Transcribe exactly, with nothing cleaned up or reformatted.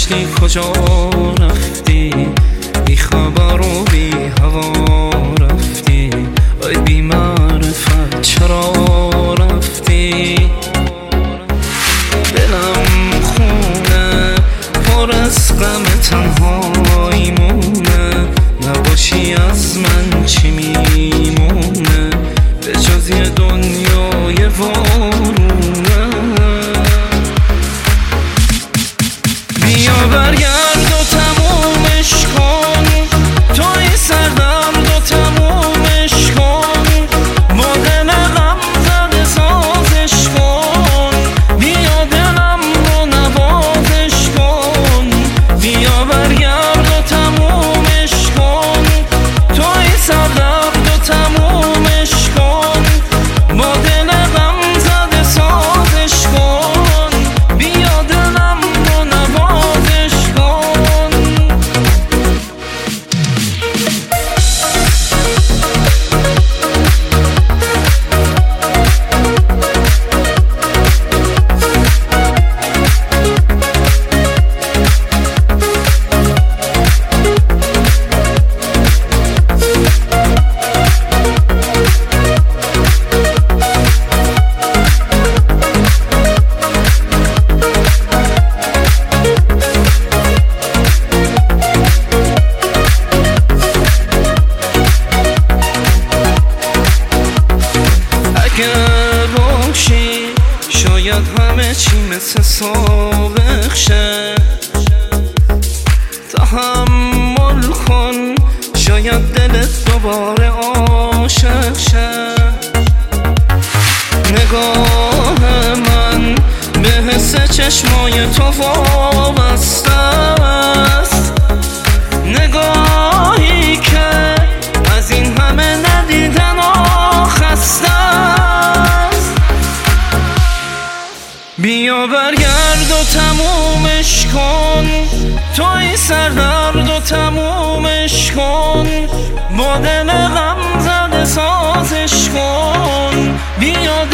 گشتی کجا رفتی، بی خبر و بی هوا رفتی، ای بی معرفت چرا رفتی. دلم خونه پر از غم تنهایی مونه، نباشی از من چی میمونه به جز یه دنیای وارونه. بیا برگرد و تمومش کن، توی سردرد و تمومش کن، با دل غم زده سازش کن، بیا دلم رو نوازش کن. بیا برگرد و تمومش کن، توی سردرد و تمومش کن، با دل غم زده سازش کن، بیا دلم رو نوازش کن. اگه باشی شاید همه چی مثل سابق شه، تحمل کن شاید دلت دوباره عاشق شه. نگاه من به حس چشمای تو وابسته است، نگاهی که از این همه ندیدن و خسته است. بیا برگرد و تمومش کن، توی سردرد و تمومش کن، با دل غم زده سازش کن، بیا